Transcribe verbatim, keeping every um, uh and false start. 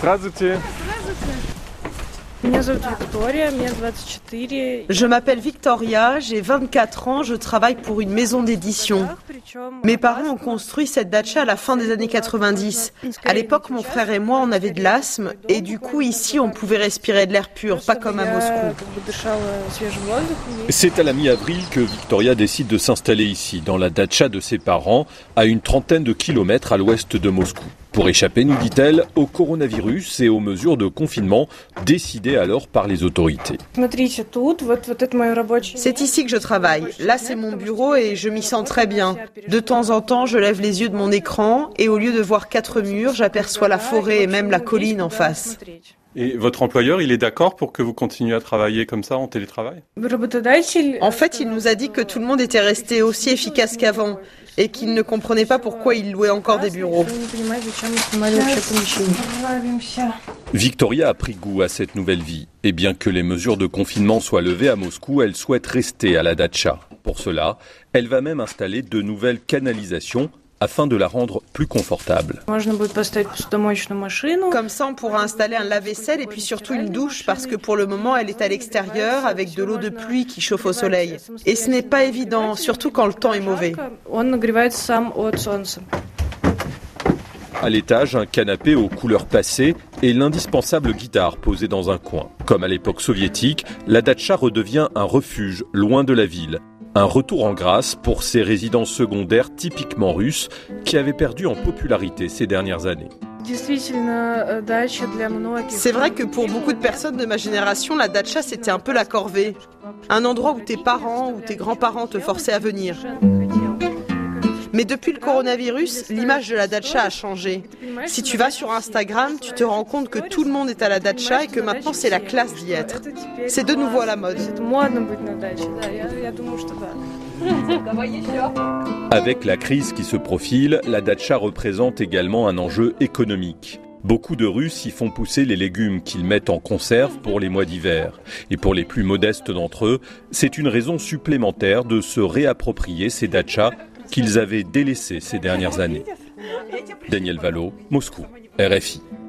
Здравствуйте. Je m'appelle Victoria, j'ai vingt-quatre ans, je travaille pour une maison d'édition. Mes parents ont construit cette datcha à la fin des années quatre-vingt-dix. À l'époque, mon frère et moi, on avait de l'asthme et du coup, ici, on pouvait respirer de l'air pur, pas comme à Moscou. C'est à la mi-avril que Victoria décide de s'installer ici, dans la datcha de ses parents, à une trentaine de kilomètres à l'ouest de Moscou. Pour échapper, nous dit-elle, au coronavirus et aux mesures de confinement décidées alors par les autorités. C'est ici que je travaille. Là, c'est mon bureau et je m'y sens très bien. De temps en temps, je lève les yeux de mon écran et au lieu de voir quatre murs, j'aperçois la forêt et même la colline en face. Et votre employeur, il est d'accord pour que vous continuiez à travailler comme ça en télétravail? En fait, il nous a dit que tout le monde était resté aussi efficace qu'avant et qu'il ne comprenait pas pourquoi il louait encore des bureaux. Victoria a pris goût à cette nouvelle vie. Et bien que les mesures de confinement soient levées à Moscou, elle souhaite rester à la datcha. Pour cela, elle va même installer de nouvelles canalisations afin de la rendre plus confortable. Comme ça, on pourra installer un lave-vaisselle et puis surtout une douche parce que pour le moment, elle est à l'extérieur avec de l'eau de pluie qui chauffe au soleil. Et ce n'est pas évident, surtout quand le temps est mauvais. À l'étage, un canapé aux couleurs passées et l'indispensable guitare posée dans un coin. Comme à l'époque soviétique, la datcha redevient un refuge loin de la ville. Un retour en grâce pour ces résidences secondaires typiquement russes qui avaient perdu en popularité ces dernières années. C'est vrai que pour beaucoup de personnes de ma génération, la datcha c'était un peu la corvée. Un endroit où tes parents ou tes grands-parents te forçaient à venir. Mais depuis le coronavirus, l'image de la datcha a changé. Si tu vas sur Instagram, tu te rends compte que tout le monde est à la datcha et que maintenant c'est la classe d'y être. C'est de nouveau à la mode. Avec la crise qui se profile, la datcha représente également un enjeu économique. Beaucoup de Russes y font pousser les légumes qu'ils mettent en conserve pour les mois d'hiver. Et pour les plus modestes d'entre eux, c'est une raison supplémentaire de se réapproprier ces datchas qu'ils avaient délaissés ces dernières années. Daniel Valo, Moscou, R F I.